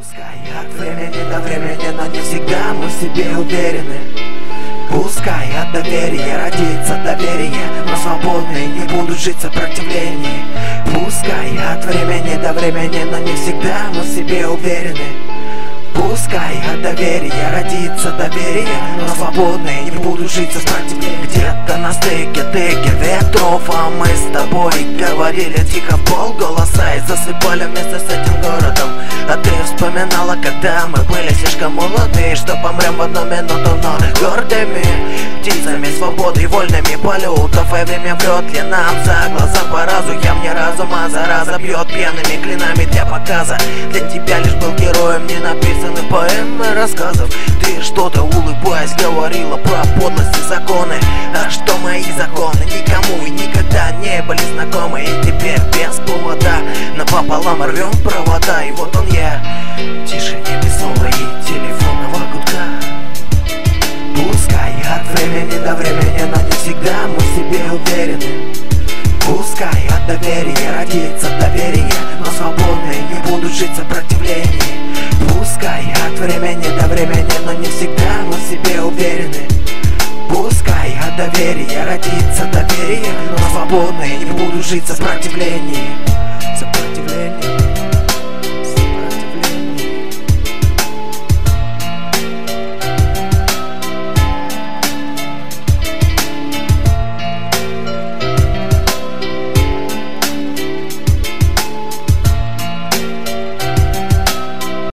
Пускай от времени до времени, но не всегда мы в себе уверены. Пускай от доверия родится доверие, но свободные не будут жить в сопротивлении. Пускай от времени до времени, но не всегда мы в себе уверены. Пускай от доверия родится доверие, но свободные не будут жить в сопротивлении. Где-то на стыке ветров, а мы с тобой говорили тихо в полголоса и засыпали вместе с этим городом. А ты вспоминала, когда мы были слишком молоды, что помрем в одну минуту, но гордыми птицами свободы и вольными полетов. И время врет ли нам за глаза по разу? Я мне разума зараза бьет пьяными клинами для показа. Для тебя лишь был героем не написаны поэмы рассказов. Ты что-то улыбаясь говорила про подлость и законы. А что мои законы никому и никогда не были знакомы. И теперь без повода напополам рвем провода. И вот он я, в тишине без слова и телефонного гудка. Пускай от времени до времени, но не всегда мы в себе уверены. Пускай от доверия родится доверие, но свободные не будут жить в сопротивлении. Пускай от времени до времени, но не всегда мы в себе уверены. Пускай от доверия родится доверие, но свободные не будут жить в сопротивлении.